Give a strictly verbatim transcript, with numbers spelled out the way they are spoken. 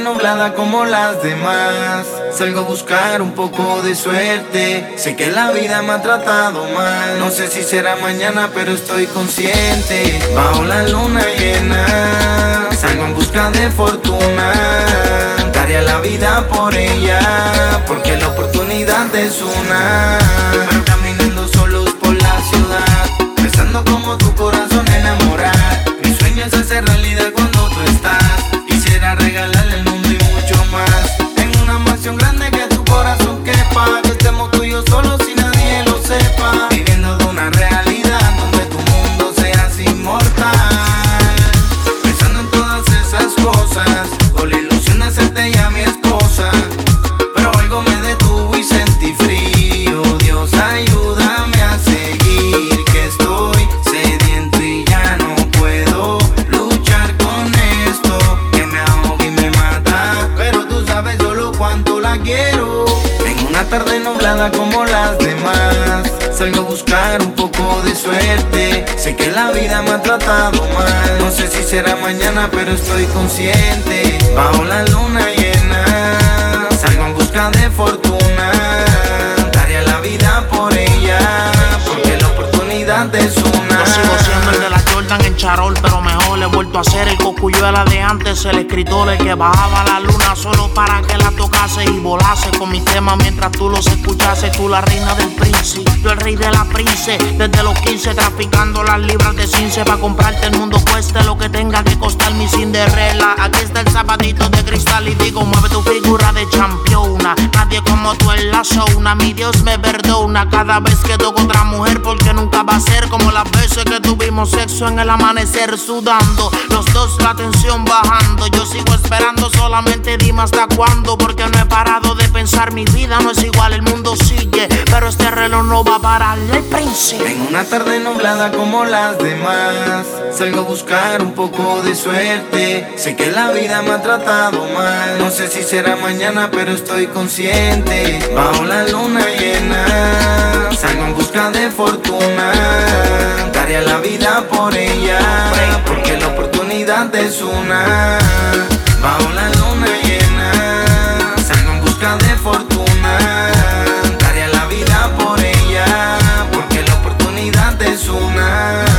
nublada como las demás. Salgo a buscar un poco de suerte. Sé que la vida me ha tratado mal. No sé si será mañana, pero estoy consciente. Bajo la luna llena, salgo en busca de fortuna. Daría la vida por ella, porque la oportunidad es una. Pero caminando solos por la ciudad, pensando como tu corazón enamorar. Mi sueño es hacer realidad cuando tú estás. Quisiera regalarle el mundo y mucho más. Tengo una mansión grande que tu corazón quepa. Que estemos tú y yo solos y nadie lo sepa. Viviendo de una realidad donde tu mundo seas inmortal. Pensando en todas esas cosas, con la ilusión de hacerte ya mi esposa. Pero algo me detuvo y sentí frío. Dios, ayúdame a seguir, que estoy sediento y ya no puedo luchar con esto, que me ahoga y me mata. Pero tú sabes solo cuánto la quiero. En una tarde nublada como las demás, salgo a buscar un poco de suerte. Sé que la vida me ha tratado mal. No sé si será mañana, pero estoy consciente. Bajo la luna llena, salgo en busca de fortuna. Daría la vida por ella, porque la oportunidad es una. Yo sigo siendo el de la Jordan en charol, pero mejor he vuelto a ser el cocuyuela de antes. El escritor, el que bajaba a la luna solo para que la tocase y volase con mis temas mientras tú los escuchase. Tú la reina del príncipe, yo el rey de la prince. Desde los quince traficando las libras de cince. Pa' comprarte el mundo cueste lo que tenga que costar mi Cinderella. Aquí está el zapatito de cristal y digo, mueve tu figura de campeona. Nadie como tú en la zona, mi Dios me perdona cada vez que toco otra mujer, porque nunca va a ser como las veces que tuvimos sexo en el amanecer sudando. Los dos la tensión bajando. Yo sigo esperando, solamente dime hasta cuándo, porque no he parado de pensar, mi vida no es igual, el mundo sigue, pero este reloj no va a parar, el príncipe. En una tarde nublada como las demás, salgo a buscar un poco de suerte. Sé que la vida me ha tratado mal. No sé si será mañana, pero estoy consciente. Bajo la luna llena, salgo en busca de fortuna. Daría la vida por ella, porque la oportunidad es una. Bajo la luna llena, salgo en busca de fortuna. Daría la vida por ella, porque la oportunidad es una.